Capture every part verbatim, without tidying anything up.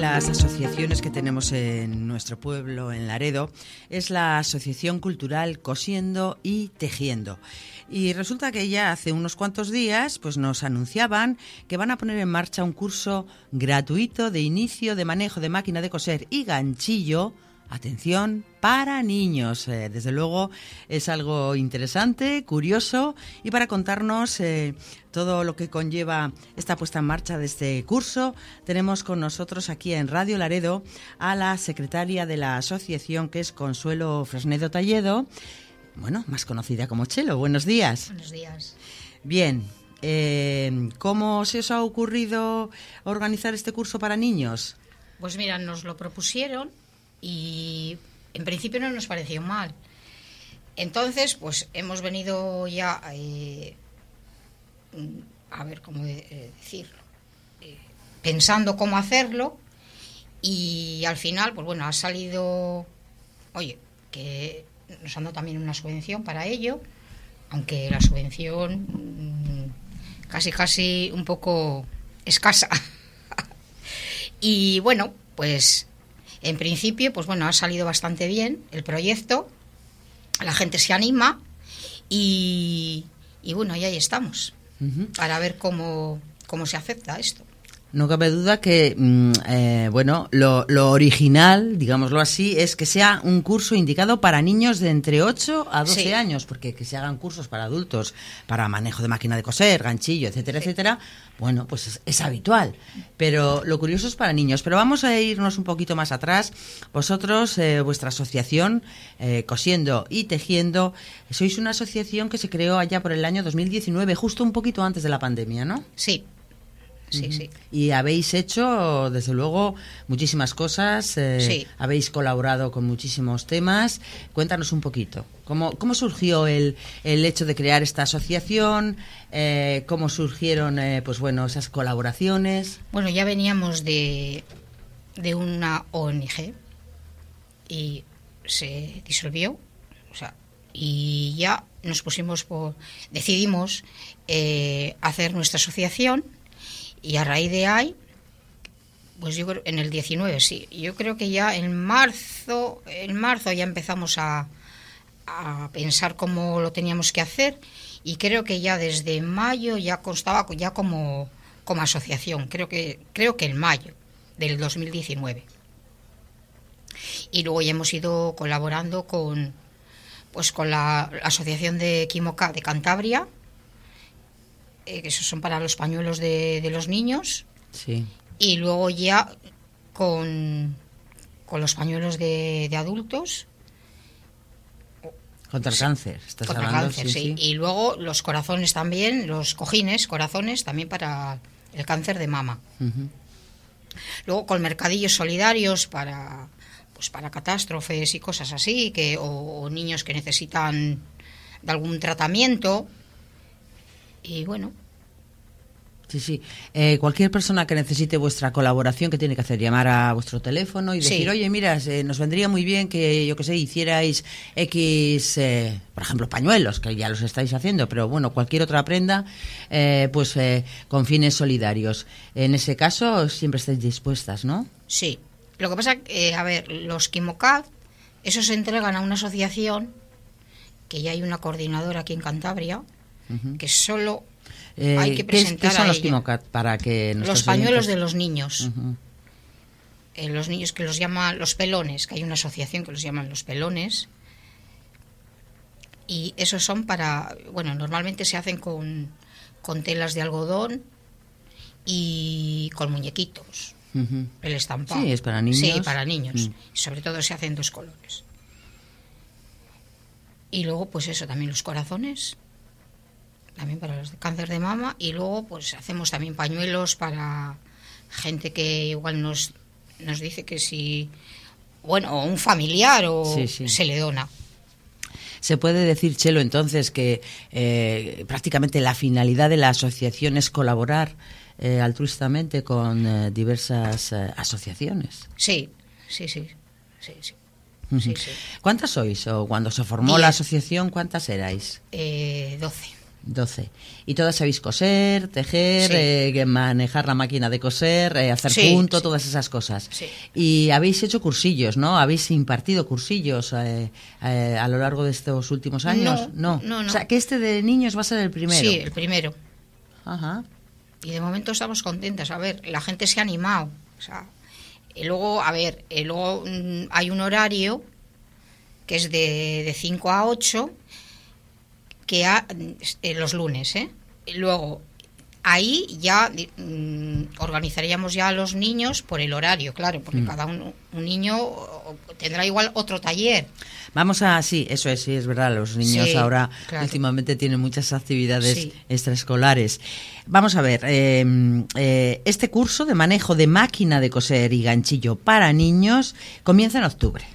las asociaciones que tenemos en nuestro pueblo, en Laredo, es la Asociación Cultural Cosiendo y Tejiendo. Y resulta que ya hace unos cuantos días pues nos anunciaban que van a poner en marcha un curso gratuito de inicio de manejo de máquina de coser y ganchillo, atención, para niños. Eh, desde luego es algo interesante, curioso, y para contarnos eh, todo lo que conlleva esta puesta en marcha de este curso, tenemos con nosotros aquí en Radio Laredo a la secretaria de la asociación, que es Consuelo Fresnedo Talledo, bueno, más conocida como Chelo. Buenos días. Buenos días. Bien, eh, ¿cómo se os ha ocurrido organizar este curso para niños? Pues mira, nos lo propusieron y en principio no nos pareció mal. Entonces, pues hemos venido ya, eh, a ver cómo de, decirlo, eh, pensando cómo hacerlo, y al final, pues bueno, ha salido, oye, que nos han dado también una subvención para ello, aunque la subvención mmm, casi casi un poco escasa. Y bueno, pues en principio, pues bueno, ha salido bastante bien el proyecto, la gente se anima y, y bueno, y ahí estamos, uh-huh. para ver cómo, cómo se acepta esto. No cabe duda que, eh, bueno, lo, lo original, digámoslo así, es que sea un curso indicado para niños de entre ocho a doce sí. años, porque que se hagan cursos para adultos, para manejo de máquina de coser, ganchillo, etcétera, sí. etcétera, bueno, pues es, es habitual. Pero lo curioso es para niños. Pero vamos a irnos un poquito más atrás. Vosotros, eh, vuestra asociación, eh, Cosiendo y Tejiendo, sois una asociación que se creó allá por el año dos mil diecinueve, justo un poquito antes de la pandemia, ¿no? Sí. Sí, sí. Y habéis hecho, desde luego, muchísimas cosas, eh, sí. habéis colaborado con muchísimos temas. Cuéntanos un poquito, ¿cómo, cómo surgió el, el hecho de crear esta asociación? Eh, ¿Cómo surgieron eh, pues bueno, esas colaboraciones? Bueno, ya veníamos de, de una O N G y se disolvió, o sea, y ya nos pusimos por, decidimos eh, hacer nuestra asociación. Y a raíz de ahí, pues yo creo, en el diecinueve, sí, yo creo que ya en marzo, en marzo ya empezamos a, a pensar cómo lo teníamos que hacer, y creo que ya desde mayo ya constaba ya como, como asociación, creo que, creo que en mayo del dos mil diecinueve. Y luego ya hemos ido colaborando con, pues con la, la Asociación de Quimoca de Cantabria, Eh, que esos son para los pañuelos de, de los niños, sí. Y luego ya con, con los pañuelos de, de adultos contra el cáncer, estás contra hablando, cáncer, sí, sí. sí. Y luego los corazones también, los cojines, corazones también para el cáncer de mama. Uh-huh. Luego con mercadillos solidarios para, pues para catástrofes y cosas así, que o, o niños que necesitan de algún tratamiento. Y bueno. Sí, sí. Eh, cualquier persona que necesite vuestra colaboración, ¿qué tiene que hacer? Llamar a vuestro teléfono y decir, sí. oye, mira, eh, nos vendría muy bien que, yo qué sé, hicierais X, eh, por ejemplo, pañuelos, que ya los estáis haciendo, pero bueno, cualquier otra prenda, eh, pues eh, con fines solidarios. En ese caso, siempre estáis dispuestas, ¿no? Sí. Lo que pasa, eh, a ver, los Quimocat, esos se entregan a una asociación, que ya hay una coordinadora aquí en Cantabria, uh-huh. que solo eh, hay que presentar ¿qué son a los ella. Quimocat para que los pañuelos oyentes... de los niños, uh-huh. eh, los niños que los llaman los pelones, que hay una asociación que los llaman los pelones, y esos son para, bueno, normalmente se hacen con, con telas de algodón y con muñequitos, uh-huh. el estampado. Sí, es para niños. Sí, para niños. Uh-huh. Sobre todo se hacen dos colores. Y luego, pues eso, también los corazones, también para los de cáncer de mama, y luego pues hacemos también pañuelos para gente que igual nos, nos dice que si, bueno, o un familiar o sí, sí. se le dona. Se puede decir, Chelo, entonces, que eh, prácticamente la finalidad de la asociación es colaborar eh, altruistamente con eh, diversas eh, asociaciones. Sí, sí, sí, sí, sí. Uh-huh. sí, sí. ¿Cuántas sois? O cuando se formó Diez. La asociación, ¿cuántas erais? Eh, doce. doce. Y todas sabéis coser, tejer, Sí. eh, manejar la máquina de coser, eh, hacer Sí, punto, sí. todas esas cosas. Sí. Y habéis hecho cursillos, ¿no? Habéis impartido cursillos eh, eh, a lo largo de estos últimos años. No, no, no. O sea, que este de niños va a ser el primero. Sí, el primero. Ajá. Y de momento estamos contentas. A ver, la gente se ha animado. O sea, y luego, a ver, y luego mm, hay un horario que es de, de cinco a ocho, que ha, eh, los lunes, ¿eh? Y luego, ahí ya mm, organizaríamos ya a los niños por el horario, claro, porque Mm. cada uno, un niño tendrá igual otro taller. Vamos a, sí, eso es, sí, es verdad, los niños Sí, ahora claro. últimamente tienen muchas actividades Sí. extraescolares. Vamos a ver, eh, eh, este curso de manejo de máquina de coser y ganchillo para niños comienza en octubre.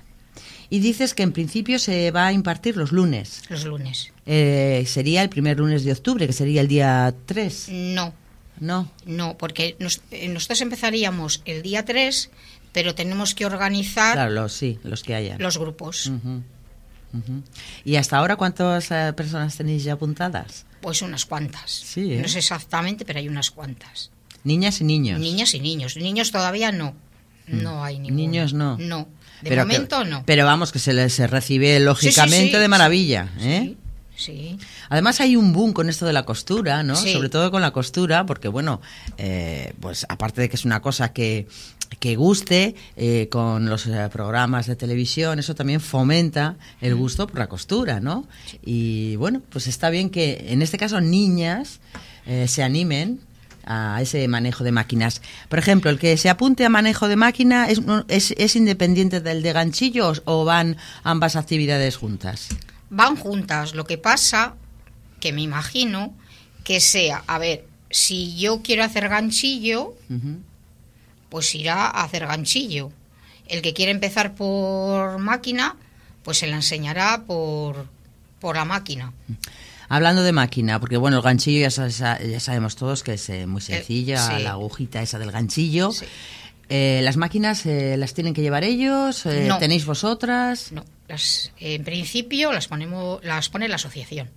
Y dices que en principio se va a impartir los lunes. Los lunes. Eh, sería el primer lunes de octubre, que sería el día tres. No, No. no, porque nos- eh, nosotros empezaríamos el día tres, pero tenemos que organizar Claro, los, sí, los que haya. los grupos. Ujú, ujú. ¿Y hasta ahora cuántas eh, personas tenéis ya apuntadas? Pues unas cuantas. Sí, ¿eh? No sé exactamente, pero hay unas cuantas. Niñas y niños. Niñas y niños. Niños todavía no. No hay ninguno. Niños no. No. De Pero momento que- no. Pero vamos, que se les se recibe lógicamente Sí, sí, sí, de maravilla. sí, ¿eh? Sí. Además hay un boom con esto de la costura, ¿no? Sí. Sobre todo con la costura, porque bueno, eh, pues aparte de que es una cosa que, que guste, eh, con los eh, programas de televisión, eso también fomenta el gusto por la costura, ¿no? Y bueno, pues está bien que en este caso niñas eh, se animen a ese manejo de máquinas. Por ejemplo, el que se apunte a manejo de máquina, ¿es, es, es independiente del de ganchillos o van ambas actividades juntas? Van juntas. Lo que pasa, que me imagino que sea, a ver, si yo quiero hacer ganchillo, Ujú. pues irá a hacer ganchillo. El que quiere empezar por máquina, pues se la enseñará por, por la máquina. Hablando de máquina, porque bueno, el ganchillo ya, sa- ya sabemos todos que es eh, muy sencilla, sí. la agujita esa del ganchillo. Sí. Eh, ¿Las máquinas eh, las tienen que llevar ellos? Eh, No. ¿Tenéis vosotras? No, las, en principio las ponemos, las pone la asociación.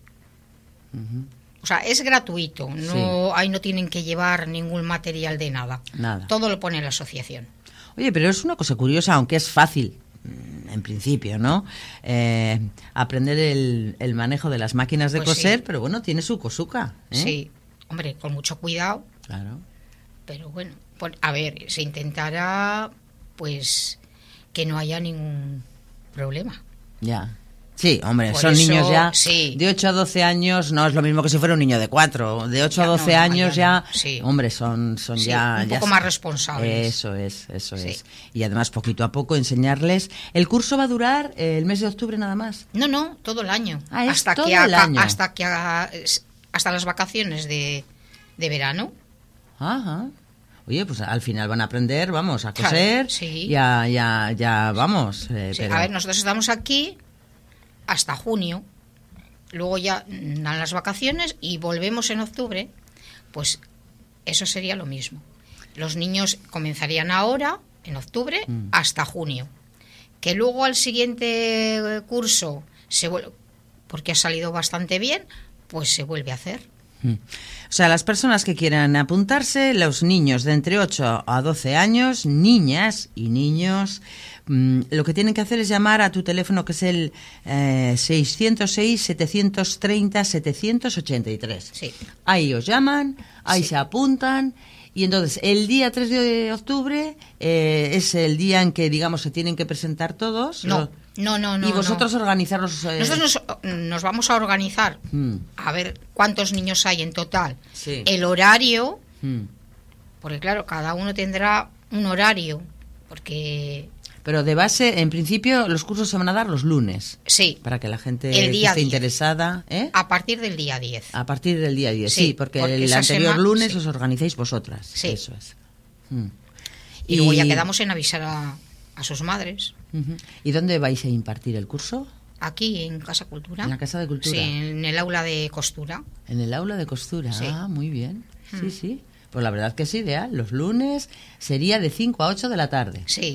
O sea, es gratuito, no, ahí no tienen que llevar ningún material de nada. Nada. Todo lo pone la asociación. Oye, pero es una cosa curiosa, aunque es fácil, mm, en principio, ¿no? Eh, aprender el, el manejo de las máquinas de Pues coser, sí. pero bueno, tiene su cosuca. ¿eh? Sí, hombre, con mucho cuidado, Claro. pero bueno, pues, a ver, se intentará pues que no haya ningún problema. Ya. Sí, hombre, Por son eso, niños ya sí. de ocho a doce años, no es lo mismo que si fuera un niño de cuatro. De ocho a Ya, no, doce no, años ya ya, no, sí. hombre, son, son Sí, ya... un ya poco s- más responsables. Eso es, eso Sí. es. Y además, poquito a poco, enseñarles... ¿El curso va a durar eh, el mes de octubre nada más? No, no, todo el año. Ah, es hasta todo que el aca- año. hasta que haga- es- hasta las vacaciones de, de verano. Ajá. Oye, pues al final van a aprender, vamos, a Claro, coser. sí. Ya, ya, ya, vamos. eh, Sí, pero- a ver, nosotros estamos aquí hasta junio, luego ya mm, dan las vacaciones y volvemos en octubre, pues eso sería lo mismo. Los niños comenzarían ahora, en octubre, Mm. hasta junio. Que luego al siguiente eh, curso, se vuel- porque ha salido bastante bien, pues se vuelve a hacer. Mm. O sea, las personas que quieran apuntarse, los niños de entre ocho a doce años, niñas y niños, mm, lo que tienen que hacer es llamar a tu teléfono, que es el eh, seiscientos seis, setecientos treinta, setecientos ochenta y tres. Sí. Ahí os llaman, ahí Sí. se apuntan. Y entonces, el día tres de octubre eh, es el día en que, digamos, se tienen que presentar todos. No, Lo- no, no, no. y vosotros no. organizaros... eh, Nosotros nos, nos vamos a organizar mm, a ver cuántos niños hay en total. Sí. El horario, mm. porque claro, cada uno tendrá un horario, porque Pero de base, en principio, los cursos se van a dar los lunes. sí, Para que la gente El que día esté diez. interesada, ¿eh? a partir del día diez. A partir del día diez, sí, Sí, porque, porque el esa anterior sema- lunes sí. os organizáis vosotras. Sí. Eso es. Mm. Y, luego ya quedamos en avisar a, a sus madres. Ujú. ¿Y dónde vais a impartir el curso? Aquí en Casa Cultura. En la Casa de Cultura. Sí, en el aula de costura. En el aula de costura. Sí. Ah, muy bien. Sí, Mm. sí. Pues la verdad que es ideal. Los lunes sería de cinco a ocho de la tarde. Sí,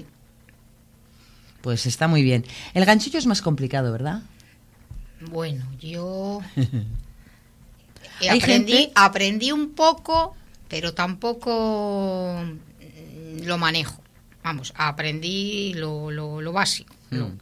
Pues está muy bien. El ganchillo es más complicado, ¿verdad? bueno, yo... Y Hay aprendí, gente... aprendí un poco, pero tampoco lo manejo. Vamos, aprendí lo, lo, lo básico. Mm. Lo,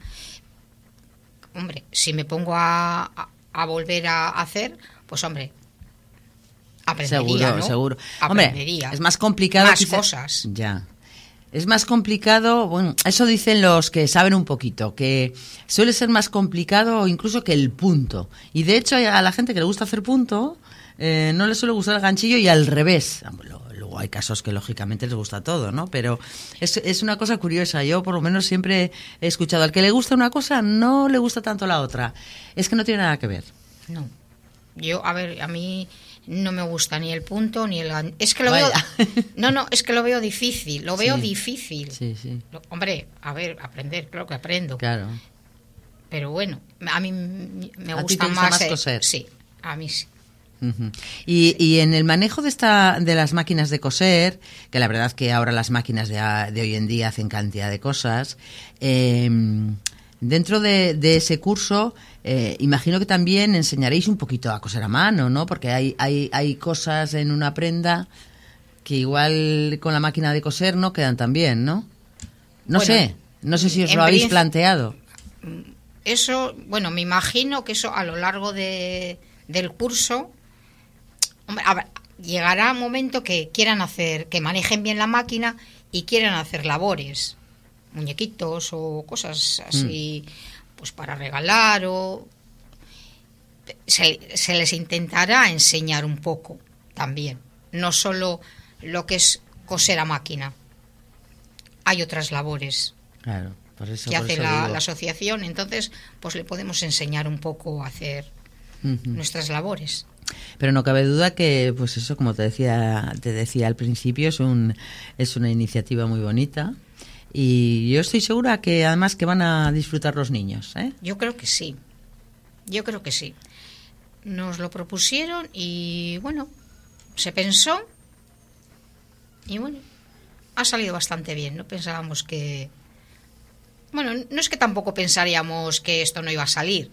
hombre, si me pongo a, a, a volver a hacer, pues hombre, aprendería, seguro, ¿no? seguro. Aprendería. Hombre, es más complicado. Más quizá... cosas. Ya. Es más complicado, bueno, eso dicen los que saben un poquito, que suele ser más complicado incluso que el punto. Y de hecho a la gente que le gusta hacer punto, eh, no le suele gustar el ganchillo y al revés. Luego hay casos que lógicamente les gusta todo, ¿no? Pero es, es una cosa curiosa. Yo por lo menos siempre he escuchado, al que le gusta una cosa no le gusta tanto la otra. Es que no tiene nada que ver. No. Yo, a ver, a mí... no me gusta ni el punto ni el gan... es que lo Vaya. veo no no es que lo veo difícil lo veo sí. difícil sí, sí. Lo, hombre, a ver, aprender, claro que aprendo, claro, pero bueno, a mí me ¿A gusta, ti te gusta más, más el... coser? Sí, a mí sí. Uh-huh. Y, y en el manejo de esta de las máquinas de coser, que la verdad que ahora las máquinas de, de hoy en día hacen cantidad de cosas, eh, dentro de, de ese curso, eh, imagino que también enseñaréis un poquito a coser a mano, ¿no? Porque hay, hay, hay cosas en una prenda que igual con la máquina de coser no quedan tan bien, ¿no? No bueno, sé, no sé si os lo habéis planteado. Eso, bueno, me imagino que eso a lo largo de, del curso, hombre, a ver, llegará un momento que quieran hacer, que manejen bien la máquina y quieran hacer labores, muñequitos o cosas así, mm. pues para regalar o... Se, se les intentará enseñar un poco también, no solo lo que es coser a máquina. Hay otras labores claro, por eso, que por hace eso la, digo. la asociación, entonces pues le podemos enseñar un poco a hacer uh-huh. nuestras labores. Pero no cabe duda que, pues eso, como te decía, te decía al principio, es un es una iniciativa muy bonita. Y yo estoy segura que además que van a disfrutar los niños, ¿eh? Yo creo que sí, yo creo que sí. Nos lo propusieron y bueno, se pensó y bueno, ha salido bastante bien. No pensábamos que... Bueno, no es que tampoco pensaríamos que esto no iba a salir,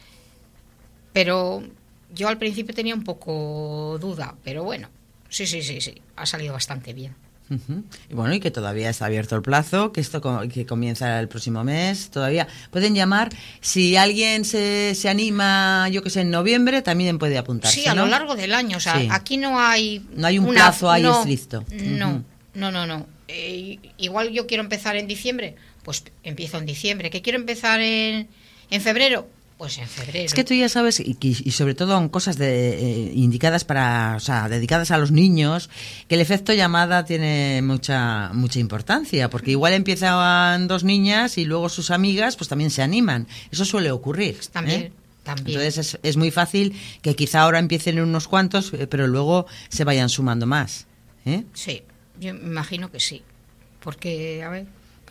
pero yo al principio tenía un poco duda, pero bueno, sí, sí, sí, sí, ha salido bastante bien. Uh-huh. Y bueno, y que todavía está abierto el plazo, que esto co- que comienza el próximo mes, todavía pueden llamar, si alguien se, se anima, yo que sé, en noviembre, también puede apuntarse. Sí, a ¿no? lo largo del año, o sea, sí. aquí no hay... No hay un una, plazo ahí no, estricto. No, uh-huh. no, no, no. Eh, igual yo quiero empezar en diciembre, pues empiezo en diciembre. ¿Que quiero empezar en, en febrero? Pues en febrero. Es que tú ya sabes, y, y sobre todo en cosas de, eh, indicadas para, o sea, dedicadas a los niños, que el efecto llamada tiene mucha mucha importancia, porque igual empiezan dos niñas y luego sus amigas pues también se animan. Eso suele ocurrir. Pues también, ¿eh? también. Entonces es, es muy fácil que quizá ahora empiecen unos cuantos, pero luego se vayan sumando más. ¿eh? Sí, yo me imagino que sí. Porque, a ver,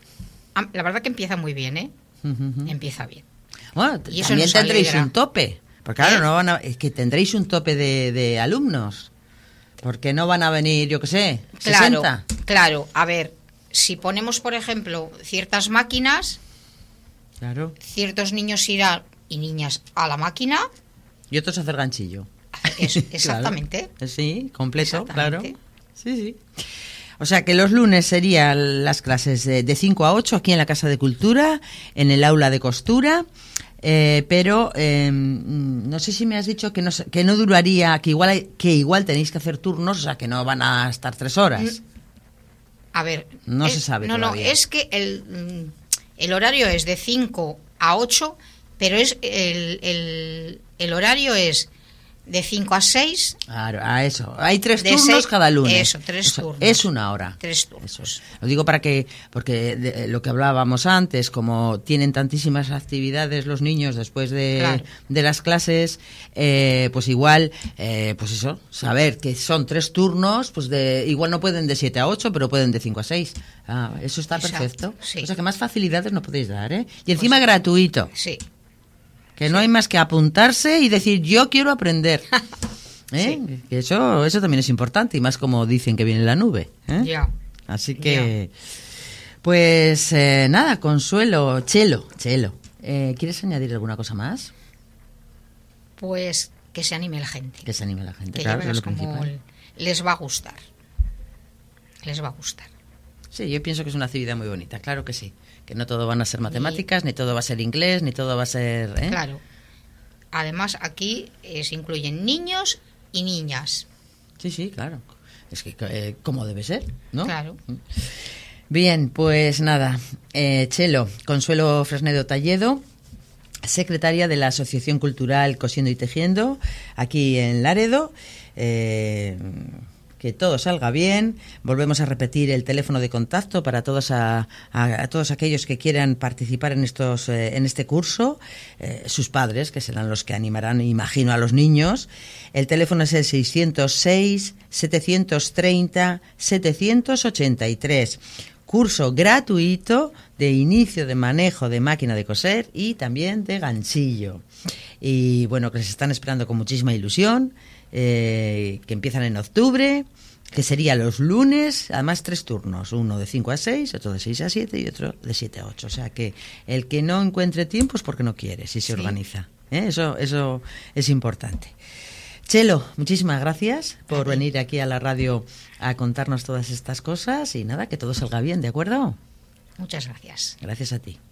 la verdad que empieza muy bien, ¿eh? Uh-huh. Empieza bien. Bueno, y eso también tendréis alegra. un tope. Porque claro, ¿Eh? no van a, es que tendréis un tope de, de alumnos. Porque no van a venir, yo qué sé, claro, sesenta. Claro, a ver, si ponemos, por ejemplo, ciertas máquinas, claro. ciertos niños irán y niñas a la máquina. Y otros a hacer ganchillo. Es, exactamente. Claro. Sí, completo, exactamente. claro. Sí, sí. O sea que los lunes serían las clases de, de cinco a ocho aquí en la Casa de Cultura, en el aula de costura, eh, pero eh, no sé si me has dicho que no, que no duraría, que igual, hay, que igual tenéis que hacer turnos, o sea que no van a estar tres horas. A ver, no es, se sabe no, todavía. No, es que el, el horario es de cinco a ocho, pero es el, el, el horario es de cinco a seis. Claro, a eso. Hay tres de turnos seis, cada lunes. Eso, tres eso, turnos. Es una hora. Tres turnos. Eso. Lo digo para que, porque de, lo que hablábamos antes, como tienen tantísimas actividades los niños después de, claro. de las clases, eh, pues igual, eh, pues eso, saber que son tres turnos, pues de igual no pueden de siete a ocho, pero pueden de cinco a seis. Ah, eso está Exacto, perfecto. sí. O sea que más facilidades no podéis dar, ¿eh? Y encima pues, gratuito. Sí. Que no hay más que apuntarse y decir, yo quiero aprender. ¿Eh? Sí. Que eso, eso también es importante, y más como dicen que viene la nube. ¿eh? Ya. Así que, ya. pues eh, nada, Consuelo, Chelo, Chelo. Eh, ¿Quieres añadir alguna cosa más? Pues que se anime la gente. Que se anime la gente, que claro, ya es verás lo cómo principal. les va a gustar. Les va a gustar. Sí, yo pienso que es una actividad muy bonita, claro que sí. Que no todo van a ser matemáticas, ni, ni todo va a ser inglés, ni todo va a ser... ¿eh? Claro. Además, aquí eh, se incluyen niños y niñas. Sí, sí, claro. Es que eh, como debe ser, ¿no? Claro. Bien, pues nada. Eh, Chelo, Consuelo Fresnedo Talledo, secretaria de la Asociación Cultural Cosiendo y Tejiendo, aquí en Laredo. Eh, que todo salga bien. Volvemos a repetir el teléfono de contacto para todos a, a, a todos aquellos que quieran participar en estos eh, en este curso, eh, sus padres, que serán los que animarán, imagino, a los niños. El teléfono es el seiscientos seis, setecientos treinta, setecientos ochenta y tres. Curso gratuito de inicio de manejo de máquina de coser y también de ganchillo. Y bueno, que les están esperando con muchísima ilusión. Eh, que empiezan en octubre, que sería los lunes, además tres turnos, uno de cinco a seis, otro de seis a siete y otro de siete a ocho. O sea que el que no encuentre tiempo es porque no quiere, si se sí. organiza. ¿Eh? Eso, eso es importante. Chelo, muchísimas gracias por okay. venir aquí a la radio a contarnos todas estas cosas y nada, que todo salga bien, ¿de acuerdo? Muchas gracias. Gracias a ti.